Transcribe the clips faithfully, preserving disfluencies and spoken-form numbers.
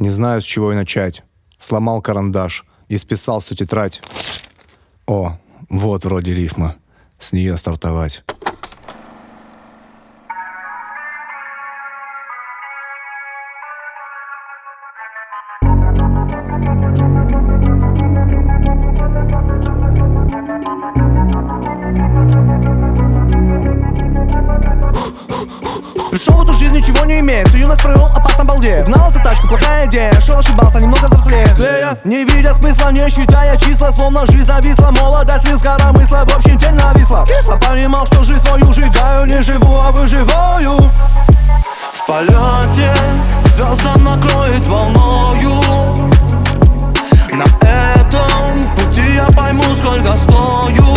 Не знаю, с чего и начать. Сломал карандаш и списал всю тетрадь. О, вот вроде рифма. С нее стартовать. Пришел в эту жизнь, ничего не имея, всю юность провел опасно балдея. Гнался тачку, плохая идея, шел, ошибался, немного взрослее. Клея, не видя смысла, не считая числа, словно жизнь зависла. Молодость слил с коромысла, в общем тень нависла. Кисло понимал, что жизнь свою сжигаю, не живу, а выживаю. В полете звездам накроет волною. На этом пути я пойму, сколько стою.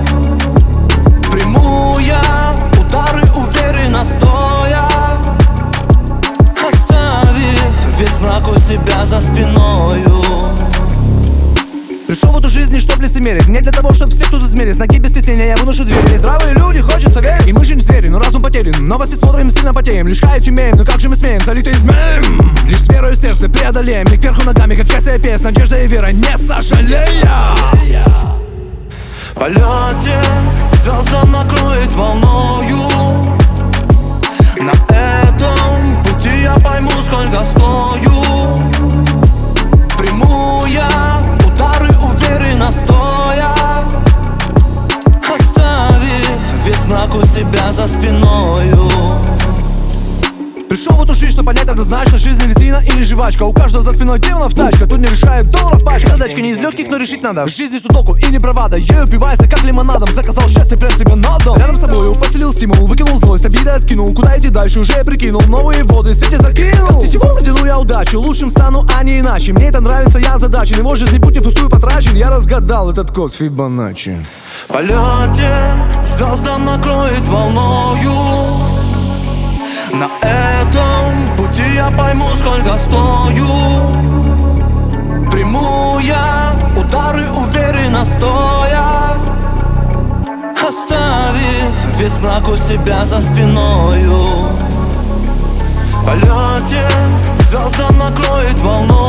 Приму я удары уверенно стоя, оставив весь мрак у себя за спиною. Пришел в эту жизнь не чтоб лицемерить, не для того, чтоб все тут измерить. С ноги без стеснения я выношу двери. Здравые люди, хочется верить. И мы же не звери, но разум потерян. Новости смотрим, сильно потеем. Лишь хаять умеем, но как же мы смеем, залитые змеем. Лишь с верой в сердце преодолеем. Лик кверху ногами, как Кассиопея, с надеждой и верой, не сожалея. В полете звездам накроет волною. На этом пути я пойму, сколько стою. Приму я удары уверенно стоя, оставив весь мрак у себя за спиною. Пришел в эту жизнь, чтобы понять однозначно: жизнь резина или жвачка. У каждого за спиной демонов тачка. Тут не решает долларов пачка. Задачка не из легких, но решить надо. В жизни судоку и не бравада. Ею упивайся, как лимонадом. Заказал счастье, прям себе на дом. Рядом с собой поселил стимул, выкинул злость, обиды откинул. Куда идти дальше, уже прикинул. Новые воды, сети закинул. Как тетиву протяну я удачу. Лучшим стану, а не иначе. Мне это нравится, я задачен. Его жизнь путь не пустую потрачен. Я разгадал этот код Фибоначчи. В полете звездам накроет волною. На этом пути я пойму, сколько стою. Приму я удары уверенно стоя, оставив весь мрак у себя за спиною. В полете звездам накроет волну.